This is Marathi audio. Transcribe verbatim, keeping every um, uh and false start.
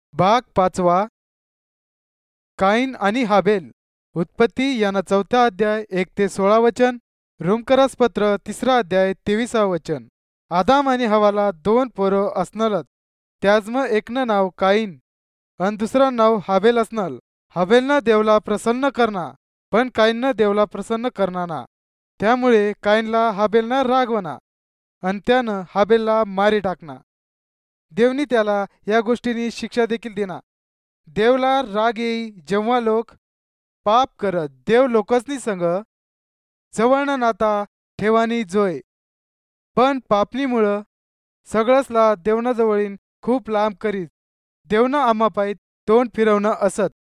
भाग पाचवा. काईन आणि हाबेल. उत्पत्ती याना चौथा अध्याय एक ते सोळा वचन. रोमकरास पत्र तिसरा अध्याय तेविसा वचन. आदाम आणि हवाला दोन पोरं असणारच. त्याजमं एकनं नाव काईन आणि दुसरं नाव हाबेल असणार. हाबेलनं देवला प्रसन्न करना, पण काईननं देवला प्रसन्न करना ना. त्यामुळे काईनला हाबेलनं रागवना आणि त्यानं हाबेलला मारी टाकना. देवनी त्याला या गोष्टींनी शिक्षा देखील देना. देवला राग येई जेव्हा लोक पाप करत देव लोकसनी संग जवळनं नाता ठेवानी जोय, पण पापनीमुळं सगळंसला देवना जवळीन खूप लांब करीत देवनं आम्हापायी तोंड फिरवणं असत.